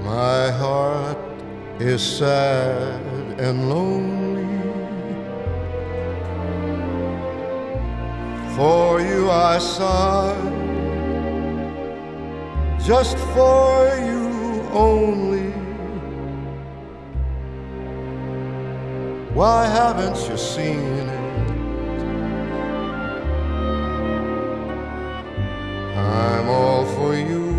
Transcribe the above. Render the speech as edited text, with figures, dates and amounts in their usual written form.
My heart is sad and lonely. For you I sigh, just for you only. Why haven't you seen it? I'm all for you.